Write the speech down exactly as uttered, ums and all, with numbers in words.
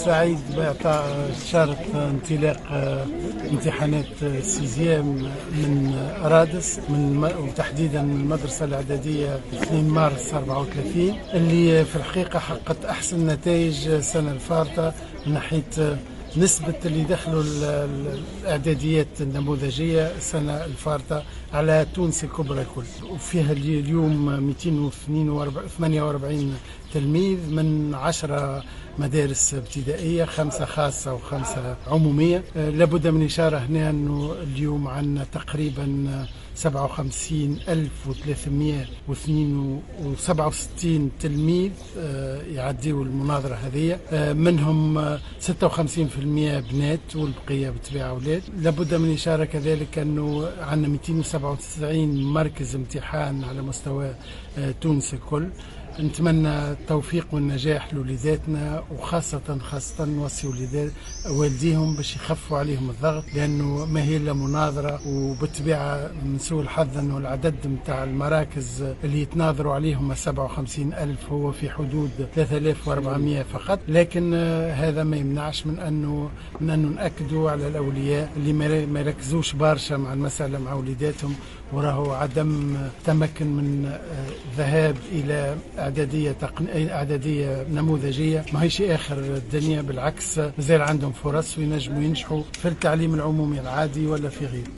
سعيد بإعطاء شارة انطلاق امتحانات سيزيام من رادس من وتحديدا من المدرسة الإعدادية اثنين مارس أربعة وثلاثين اللي في الحقيقة حققت أحسن نتائج السنة الفارطة من ناحية نسبة اللي دخلوا الإعداديات النموذجية السنة الفارطة على تونس الكبرى الكل، وفيها اليوم مئتين وثمانية وأربعين تلميذ من عشرة مدارس ابتدائية، خمسة خاصة وخمسة عمومية. لابد من إشارة هنا أنه اليوم عندنا تقريبا سبعة وخمسين ألف وثلاثمئة واثنين وسبعة وستين تلميذ يعديوا المناظرة هذه، منهم ستة وخمسين بالمئة بنات والبقية بالطبيعة أولاد. لابد من إشارة كذلك أنه عندنا مئتين وسبعة وتسعين مركز امتحان على مستوى تونس الكل. نتمنى التوفيق والنجاح لوليداتنا، وخاصة خاصة نوصي والديهم باش يخفوا عليهم الضغط، لأنه ما هي إلا مناظرة، وبالطبيعة من سوء الحظ أنه العدد متاع المراكز اللي يتناظروا عليهم سبعة وخمسين ألف هو في حدود ثلاثة آلاف وأربعمئة فقط. لكن هذا ما يمنعش من أنه من أنه نأكدوا على الأولياء اللي ما يركزوش برشا مع المسألة مع وليداتهم، وراهو عدم تمكن من ذهاب إلى إعدادية تقن... إعدادية نموذجية ما هيش آخر الدنيا، بالعكس مازال عندهم فرص وينجموا ينجحوا في التعليم العمومي العادي ولا في غيره.